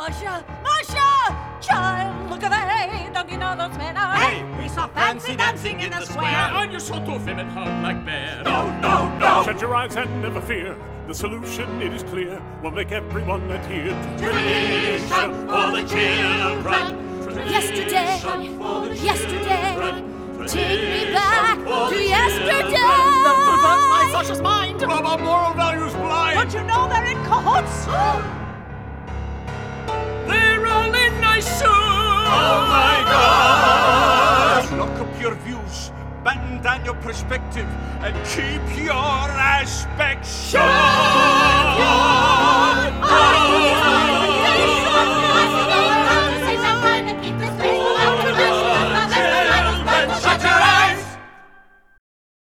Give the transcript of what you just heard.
Marcia! Marcia! Child, look away! Don't you know those men are... Hey, we saw fancy dancing in the square. On your sort of him and hung like bear. No, no, no. Shut your eyes and never fear. The solution, it is clear, will make everyone adhere to Tradition for the children. Yesterday, take me back to yesterday. They'll pervert my Sasha's mind. Rob our moral values blind. Don't you know they're in cahoots? They're all in nice suits. Oh my God! Lock up your views, bend down your perspective, and keep your aspect sharp.